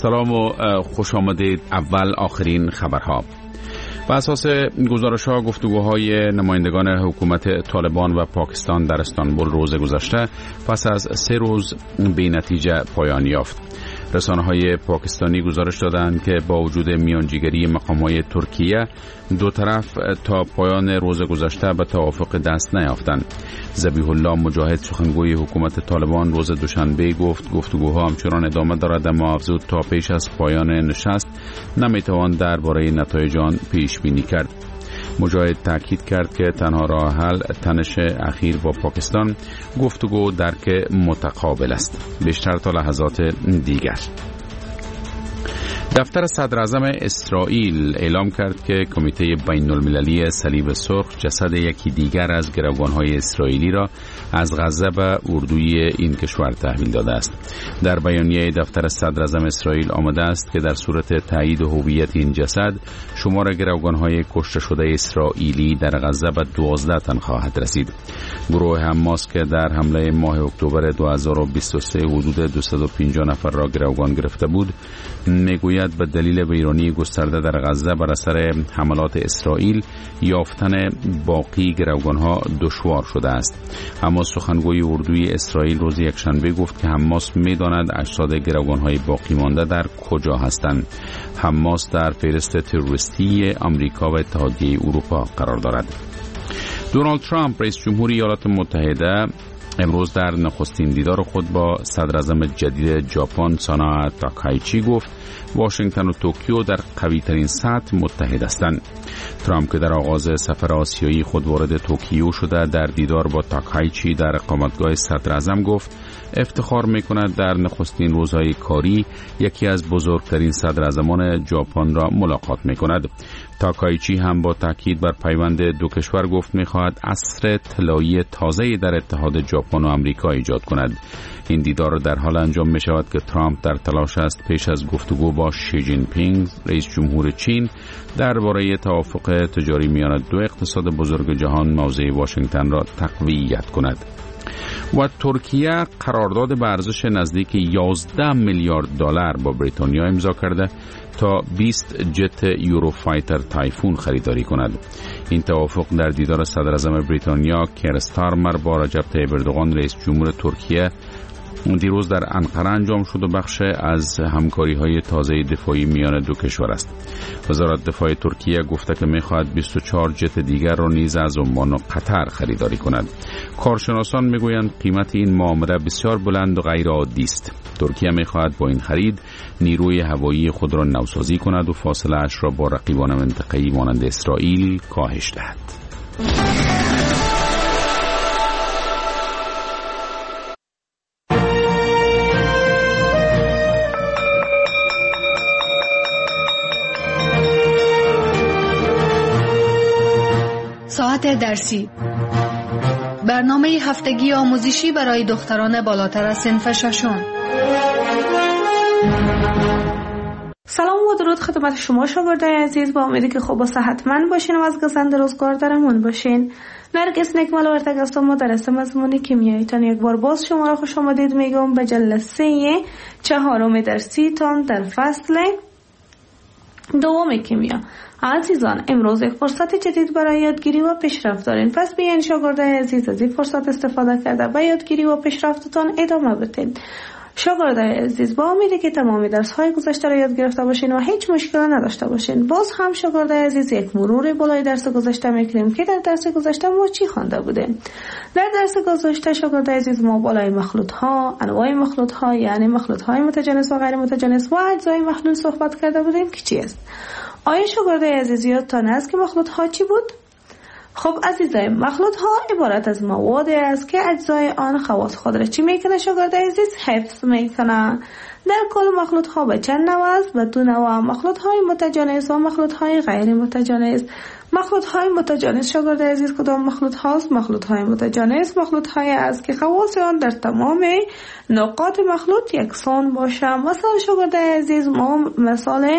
سلام و خوش آمدید. اول آخرین خبرها. بر اساس گزارش‌ها گفتگوهای نمایندگان حکومت طالبان و پاکستان در استانبول روز گذشته پس از 3 روز بی نتیجه پایان یافت. رسانه‌های پاکستانی گزارش دادند که با وجود میانجیگری مقام‌های ترکیه دو طرف تا پایان روز گذشته به توافق دست نیافتند. ذبیح الله مجاهد سخنگوی حکومت طالبان روز دوشنبه گفت گفتگوها همچنان ادامه دارد، اما افزود تا پیش از پایان نشست نمیتوان درباره نتایج آن پیش بینی کرد. مجاهد تاکید کرد که تنها راه حل تنش اخیر با پاکستان گفتگو درک متقابل است. بیشتر تا لحظات دیگر. دفتر صدر اعظم اسرائیل اعلام کرد که کمیته بین المللی صلیب سرخ جسد یکی دیگر از گروگان‌های اسرائیلی را از غزه به اردوی این کشور تحویل داده است. در بیانیه دفتر صدر اعظم اسرائیل آمده است که در صورت تایید هویت این جسد شمار گروگان‌های کشته شده اسرائیلی در غزه به 12 تن خواهد رسید. گروه حماس که در حمله ماه اکتبر 2023 حدود 250 نفر را گروگان گرفته بود میگوید به دلیل ویرانی گسترده در غزه بر اثر حملات اسرائیل یافتن باقی گروگان‌ها دشوار شده است. اما سخنگوی اردوی اسرائیل روز یکشنبه گفت که حماس می‌داند اجساد گروگان‌های باقی مانده در کجا هستند. حماس در فهرست تروریستی آمریکا و اتحادیه اروپا قرار دارد. دونالد ترامپ رئیس جمهور ایالات متحده امروز در نخستین دیدار خود با صدر اعظم جدید ژاپن سانا تاکایچی گفت واشنگتن و توکیو در قوی‌ترین سطح متحد هستند. ترامپ که در آغاز سفر آسیایی خود وارد توکیو شده در دیدار با تاکایچی در اقامتگاه صدر اعظم گفت افتخار می‌کند در نخستین روزهای کاری یکی از بزرگترین صدر اعظمان ژاپن را ملاقات می‌کند. تاکایچی هم با تاکید بر پیوند دو کشور گفت می‌خواهد عصر طلایی تازه‌ای در اتحاد ژاپن و آمریکا ایجاد کند. این دیدار در حال انجام می شود که ترامپ در تلاش است پیش از گفتگو با شی جین پینگ رئیس جمهور چین درباره توافق تجاری میان دو اقتصاد بزرگ جهان موضع واشنگتن را تقویت کند. و ترکیه قرارداد به ارزش نزدیک 11 میلیارد دلار با بریتانیا امضا کرده تا 20 جت یوروفایتر تایفون خریداری کند. این توافق در دیدار صدر اعظم بریتانیا کیر استارمر با رجب طیب اردوغان رئیس جمهور ترکیه دیروز در انقره انجام شد و بخش از همکاری‌های تازه دفاعی میان دو کشور است. وزارت دفاع ترکیه گفته که می‌خواهد 24 جت دیگر را نیز از عمان و قطر خریداری کند. کارشناسان می‌گویند قیمت این معامله بسیار بلند و غیر عادی است. ترکیه می‌خواهد با این خرید نیروی هوایی خود را نوسازی کند و فاصله اش را با رقیبان منطقه‌ای مانند اسرائیل کاهش دهد. ساعت درسی، برنامه هفتگی آموزشی برای دختران بالاتر از صنف ششم. سلام و درود خدمت شما شاگردای عزیز، با امیدی که خوب و صحتمند باشین و از گزند روزگار درمون باشین. نرگس نکمل ورتگ هستم و درس مضمون کیمیایی تان یک بار باز شما را خوش آمدید میگم به جلسه 4 درسی تان در فصل 2 کیمیا. عزیزان، امروز یک فرصت جدید برای یادگیری و پیشرفت دارین، پس بیاین شاگردای عزیز از این فرصت استفاده کرده به یادگیری و پیشرفتتان ادامه بدین. شاگردای عزیز، با امیدی که تمامی درس‌های گذشته را یاد گرفته باشین و هیچ مشکلی نداشته باشین. باز هم شاگردای عزیز یک مرور بالای درس گذشته می‌کنیم که در درس گذشته ما چی خوانده بودیم. در درس گذشته شاگردای عزیز ما بالای مخلوط‌ها، انواع مخلوط‌ها یعنی مخلوط‌های متجانس و غیر متجانس و اجزای محلول صحبت کرده بودیم که چی است. آیا شاگردای عزیز یادتان است که مخلوط‌ها چی بود؟ خب عزیزای، مخلوط‌ها عبارت از موادی است که اجزای آن خواص خود را چی میکنه شاگردای عزیز؟ حفظ میکنه. در کل مخلوط‌ها به چند نوع است؟ به 2 نوع، مخلوط‌های متجانس و مخلوط‌های غیر متجانس. مخلوط‌های متجانس شاگردای عزیز کدام مخلوط هاست؟ مخلوط‌های متجانس مخلوط‌های است که خواص آن در تمام نقاط مخلوط یکسان باشه. مثلا شاگردای عزیز ما مثال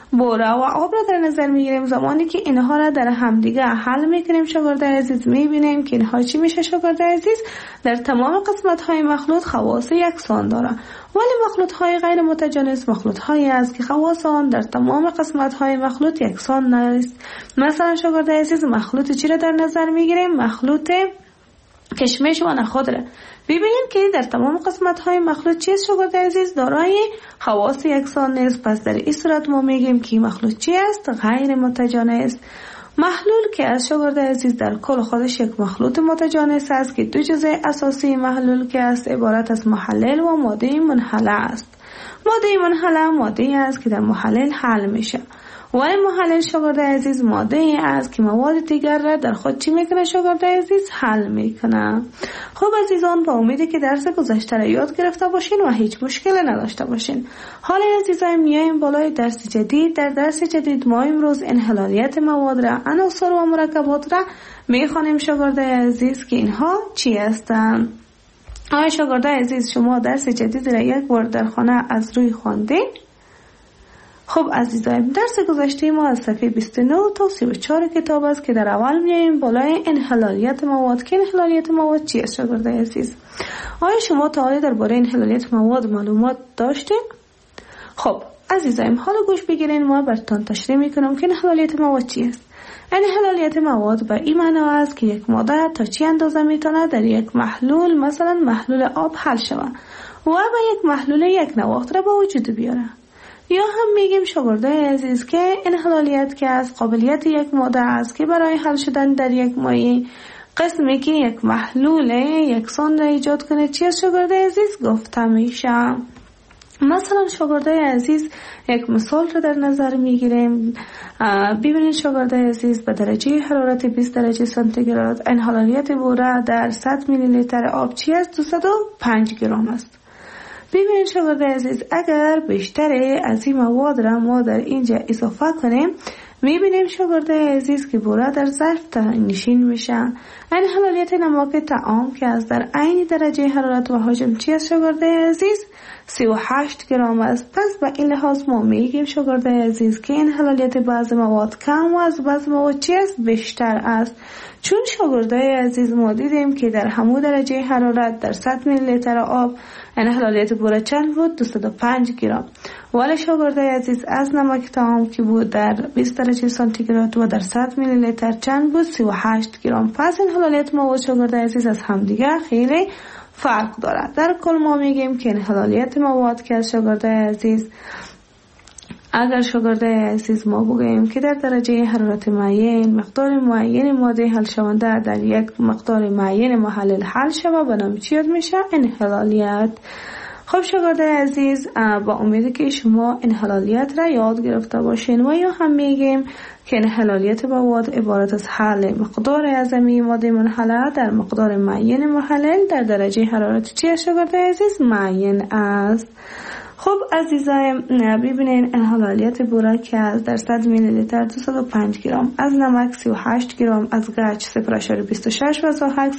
بوره و آب را در نظر میگیریم، زمانی که اینها را در همدیگه حل میکنیم شاگرد عزیز میبینیم که اینها چی میشه شاگرد عزیز؟ در تمام قسمت های مخلوط خواص یکسان داره، ولی مخلوط های غیر متجانس مخلوط هایی است که خواص آن در تمام قسمت های مخلوط یکسان نیست. مثلا شاگرد عزیز مخلوط چی را در نظر میگیریم؟ مخلوط کشمش و نخودره. ببینیم که در تمام قسمت های مخلوط چیست شاگرد عزیز؟ دارای خواص یکسان نیست. پس در این صورت ما میگیم که مخلوط چی است؟ غیر متجانس. محلول که از شاگرد عزیز در کل خودش یک مخلوط متجانس است که دو جزء اساسی محلول که است عبارت از محلل و ماده منحله است. ماده منحله ماده است که در محلل حل میشه و این محلل شاگرد عزیز ماده ای است که مواد دیگر را در خود چی میکنه شاگرد عزیز؟ حل میکنه. خب عزیزان، با امیدی که درس گذشته را یاد گرفته باشین و هیچ مشکلی نداشته باشین. حالا عزیزان میایم بالای درس جدید. در درس جدید ما امروز انحلالیت مواد را، عناصر و مرکبات را میخوانیم شاگرد عزیز که اینها چی هستند. آیا شاگرد عزیز شما درس جدید را یک بار در خانه از روی خواندین؟ خب عزیزان، درس گذشته ما از صفحه 29 تا 34 کتاب است که در اول میایم بالای انحلالیت مواد. که انحلالیت مواد چی است شاگرد عزیز؟ آیا شما تا حالا درباره انحلالیت مواد معلومات داشتین؟ خب عزیزان، حالا گوش بگیرین، ما براتون تشریح میکنم که انحلالیت مواد چی است. انحلالیت مواد به این معنی است که یک ماده تا چی اندازه میتونه در یک محلول، مثلا محلول آب، حل شود و به یک محلول یک نواخت را به وجود بیاره. یا هم میگیم شاگرد عزیز که انحلالیت که از قابلیت یک ماده است که برای حل شدن در یک مایع قسمی که یک محلول یکسان را ایجاد کنه چی است شاگرد عزیز گفته میشه. مثلا شاگرد عزیز یک مثال رو در نظر میگیریم. ببینید شاگرد عزیز، به درجه حرارت 20 درجه سانتیگراد انحلالیت بوره در 100 میلی لیتر آب چی است؟ 205 گرم است. ببینید شاگرد عزیز، اگر بیشتر از این مواد را ما در اینجا اضافه کنیم میبینیم شاگرد عزیز که بوره در ظرف نشین میشه. انحلالیت نمک طعام که از در عین درجه حرارت و حجم چی است شاگرد عزیز؟ 38 گرم است. پس به این لحاظ ما میگیم شاگرد عزیز که انحلالیت بعض مواد کم و از بعض مواد چی است؟ بیشتر است. چون شاگرد عزیز ما دیدیم که در همون درجه حرارت در 100 میلی لیتر آب انحلالیت بوره چند بود؟ 205 گرم. ولی شاگرد عزیز از نمک طعام که بود در 20 درجه سانتیگراد و در 100 میلی لیتر چند بود؟ 38 گرم. پس انحلالیت مواد شاگرد عزیز از همدیگه خیلی فرق دارد. در کل ما میگیم که انحلالیت مواد که از شاگرد عزیز، اگر شاگرد عزیز ما بگوییم که در درجه حرارت معین مقدار معین ماده حل شونده در یک مقدار معین محلل حل شود به نام چی یاد میشه؟ انحلالیت. خب شاگرد عزیز، با امیدی که شما انحلالیت را یاد گرفته باشین و یا هم میگیم که انحلالیت مواد عبارت از حل مقدار اعظمی ماده منحله در مقدار معین محلل در درجه حرارت چی شاگرد عزیز؟ معین است. خب عزیزان، ببینین انحلالیت بوره که از در 100 میلی لیتر 205 گرم، از نمک 38 گرم، از گچ 0.26 و زاهک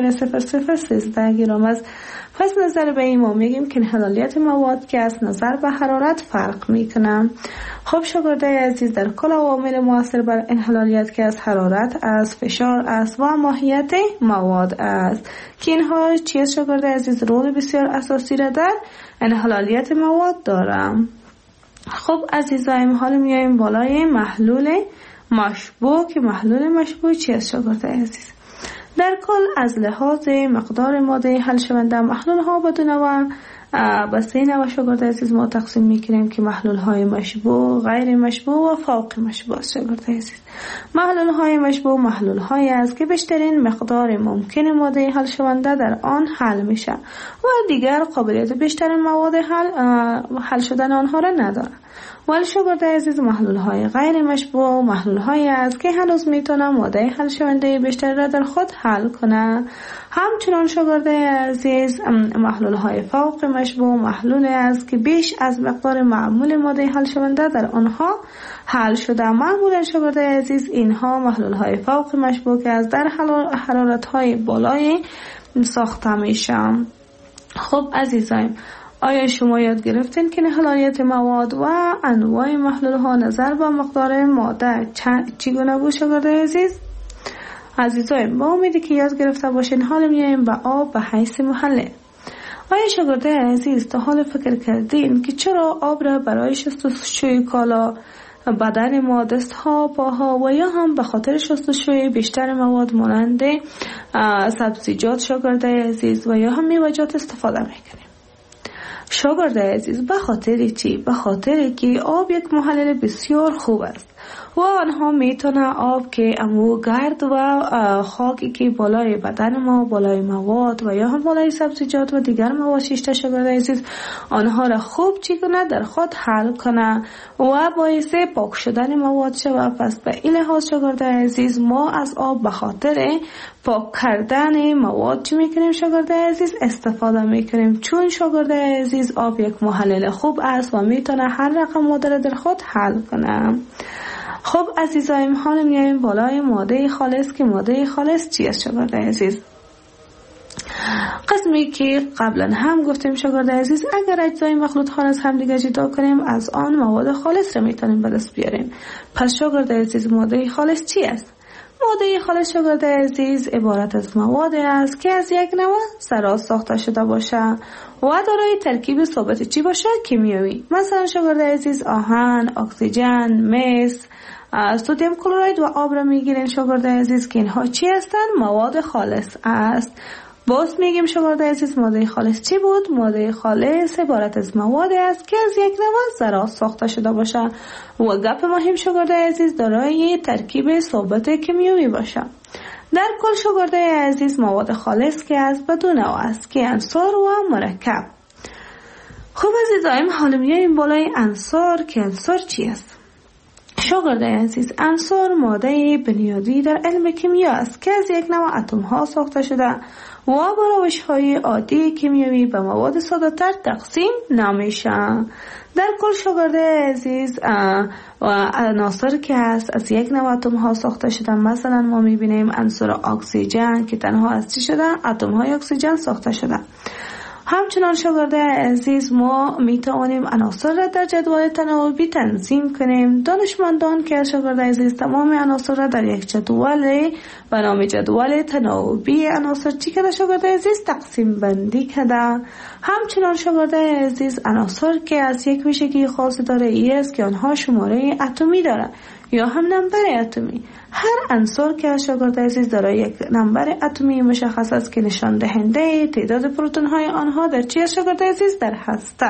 0.0013 گرم است. پس نظر به این ما میگیم که انحلالیت مواد که از نظر به حرارت فرق میکنه. خب شاگرد عزیز، در کل عوامل مؤثر بر انحلالیت که از حرارت، از فشار است و ماهیت مواد است که اینها چیز شاگرد عزیز رول بسیار اساسی را در انحلالیت مواد دارم. خب عزیزایم، حالا میایم بالای محلول مشبوع که محلول مشبوع چی است شاگرد عزیز؟ در کل از لحاظ مقدار ماده حل شونده محلول ها به دو نوع به سه نوع شاگرد عزیز ما تقسیم میکنیم که محلول های مشبوع، غیر مشبوع و فوق مشبوع است شاگرد عزیز. محلول های مشبوع محلول هایی است که بیشترین مقدار ممکن ماده حل شونده در آن حل میشه و دیگر قابلیت بیشتر مواد حل شدن آنها را نداره. ولی شاگرد عزیز، محلول های غیر مشبوع محلول هایی است که هنوز میتونه ماده حل شونده بیشتر را در خود حل کنه. همچنان شاگرد عزیز، محلول های فوق مشبوع محلول است که بیش از مقدار معمول ماده حل شونده در آنها حل شده. معمولا شاگرد عزیز اینها محلول های فوق مشبوع که از در حرارت های بالای ساخته میشن. خب عزیزان، آیا شما یاد گرفتین که حلاليت مواد و انواع محلول ها نظر به مقدار ماده چگونه بود شاگردای عزیز؟ عزیزان با امیدی که یاد گرفته باشین حالا میایم به آب به حیث محلل. آیا شاگردای عزیز تا حال فکر کردین که چرا آب را برای شستشوی کالا، بدن ما، دست ها، پاها و یا هم به خاطر شستشوی بیشتر مواد مانند سبزیجات شاگردای عزیز و یا هم میوه‌جات استفاده میکنیم؟ شاگردای عزیز به خاطر چی؟ به خاطر که آب یک محلل بسیار خوب است و آنها میتونه آب که امو گرد و خاکی که بالای بدن ما، بالای مواد و یا هم بالای سبزیجات و دیگر مواد شیشته شاگردای عزیز آنها را خوب چی کنه در خود حل کنه و باعث پاک شدن مواد شود. پس به این لحاظ شاگردای عزیز ما از آب به خاطر پاک کردن مواد چی میکنیم شاگردای عزیز؟ استفاده میکنیم، چون شاگردای عزیز آب یک محلل خوب است و میتونه هر رقم ماده را در خود حل کنه. خب عزیزایم حالا میایم بالای ماده خالص که ماده خالص چی است شاگردای عزیز؟ قسمی که قبلا هم گفتیم شاگردای عزیز اگر اجزای مخلوط ها از هم دیگه جدا کنیم از آن مواد خالص را میتونیم به دست بیاریم. پس شاگردای عزیز ماده خالص چی است؟ ماده خالص شاگردای عزیز عبارت از مواد است که از یک نوع ذرات ساخته شده باشه و دارای ترکیب ثابت چی باشه؟ کیمیایی. مثلا شاگردای عزیز آهن، اکسیژن، مس، سدیم کلراید و آب را میگیرین شاگردای عزیز که اینها چی هستن؟ مواد خالص است. باز میگیم شاگردای عزیز ماده خالص چی بود؟ ماده خالص عبارت از مواد است که از یک نوع ذرات ساخته شده باشه و گپ مهم شاگردای عزیز دارای ترکیب ثابت کیمیایی باشه. در کل شاگردای عزیز مواد خالص که از بدون نوع است که عنصر و مرکب. خب عزیزایم حالا میایم بالای عنصر که عنصر چی است؟ شاگردای عزیز عنصر ماده بنیادی در علم کیمیا است که از یک نوع اتم ها ساخته شده و با روش های عادی کیمیایی به مواد ساده تر تقسیم نمیشه. در کل شاگردای عزیز عناصر که هست از یک نوع اتم ها ساخته شده. مثلا ما میبینیم عنصر اکسیژن که تنها از چی شده؟ اتم های اکسیژن ساخته شده. همچنان شاگردای عزیز ما میتوانیم عناصر را در جدول تناوبی تنظیم کنیم. دانشمندان که شاگردای عزیز تمام عناصر را در یک جدول به نام جدول تناوبی عناصر چی کرده شاگردای عزیز؟ تقسیم بندی کرده. همچنان شاگردای عزیز عناصر که از یک ویژگی خاص داره ای است که آنها شماره اتمی داره یا هم نمبر اتمی. هر عنصر که شاگردای عزیز داره یک نمبر اتمی مشخص است که نشان دهنده تعداد پروتون های آنها در چی است شاگردای عزیز؟ در هسته.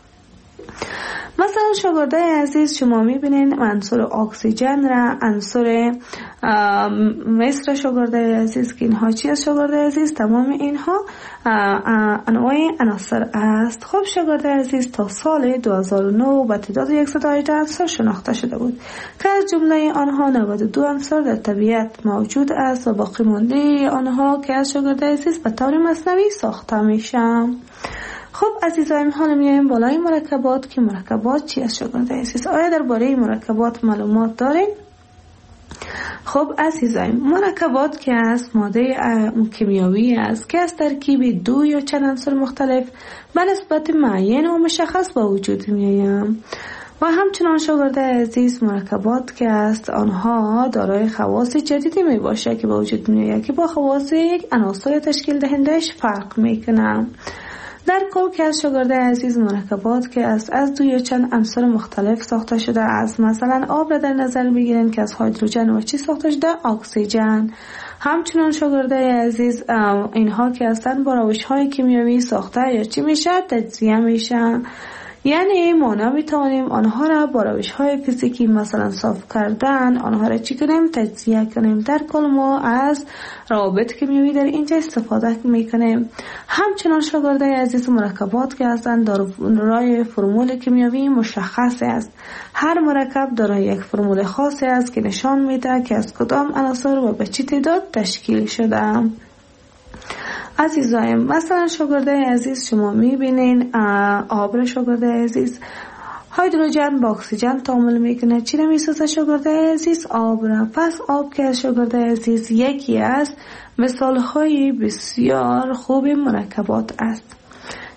مثلا شاگردای عزیز شما میبینین عنصر اکسیژن را، عنصر مس را شاگردای عزیز که اینها چی است شاگردای عزیز؟ تمام اینها انواع عناصر است. خب شاگردای عزیز تا سال 2009 با تعداد 118 عنصر شناخته شده بود که از جمله آنها 92 عنصر در طبیعت موجود است و باقی مانده آنها که از شاگردای عزیز به طور مصنوعی ساخته میشن. خب عزیزایم حالا میایم بالای مرکبات که مرکبات چی است شاگردای عزیز؟ آیا درباره مرکبات معلومات دارین؟ خب عزیزایم مرکبات که است ماده کیمیایی است که از ترکیب دو یا چند عنصر مختلف به نسبت معین و مشخص به وجود میآیند. و همچنان شاگردای عزیز مرکبات که است آنها دارای خواص جدیدی می باشه که به وجود میآید که با خواص یک عناصر تشکیل دهندهش فرق میکنه. در کل که از شاگردای عزیز مرکبات که از دو یا چند عنصر مختلف ساخته شده است. مثلا آب را در نظر بگیریم که از هیدروژن و چی ساخته شده؟ اکسیژن. همچنان شاگردای عزیز اینها که هستن با روش های کیمیایی ساخته یا چی میشه؟ تجزیه میشن. یعنی ما نمیتوانیم آنها را با روش های فیزیکی مثلا صاف کردن آنها را چی کنیم؟ تجزیه کنیم. در کل ما از روابط کیمیایی در اینجا استفاده میکنیم. همچنان شاگردای عزیز مرکبات که هستند دارای فرمول کیمیایی مشخص است. هر مرکب دارای یک فرمول خاصی است که نشان میده که از کدام عناصر و به چه تعداد تشکیل شده. عزیزایم مثلا شاگردای عزیز شما میبینین آب را شاگردای عزیز هیدروژن با اکسیژن تعامل میکنه. چی را میسازه شاگردای عزیز؟ آب را. پس آب که شاگردای عزیز یکی از مثال های بسیار خوب مرکبات است.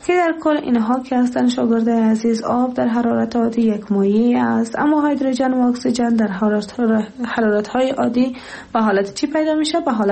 که در کل اینها که هستند شاگرد عزیز، آب در حرارت عادی یک مایع است، اما هیدروژن و اکسیژن در حرارت‌های عادی به حالت چی پیدا میشه؟ به حالت